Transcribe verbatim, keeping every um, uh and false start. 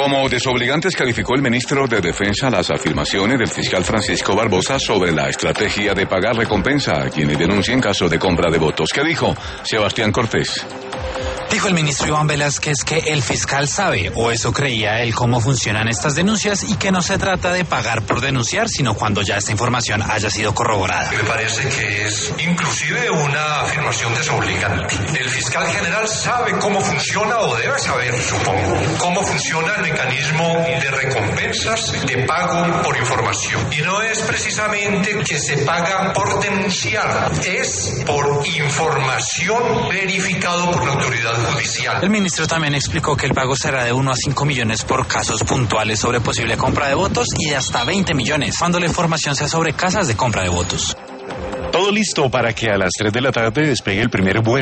Como desobligantes calificó el ministro de Defensa las afirmaciones del fiscal Francisco Barbosa sobre la estrategia de pagar recompensa a quienes denuncien caso de compra de votos. ¿Qué dijo Sebastián Cortés? Dijo el ministro Iván Velázquez que el fiscal sabe, o eso creía él, cómo funcionan estas denuncias y que no se trata de pagar por denunciar, sino cuando ya esta información haya sido corroborada. Me parece que es inclusive una afirmación desobligante. El fiscal general sabe cómo funciona, o debe saber, supongo, cómo funciona el mecanismo de recompensas de pago por información. Y no es precisamente que se paga por denunciar, es por información verificado por la autoridad judicial. El ministro también explicó que el pago será de uno a cinco millones por casos puntuales sobre posible compra de votos y de hasta veinte millones cuando la información sea sobre casas de compra de votos. Todo listo para que a las tres de la tarde despegue el primer vuelo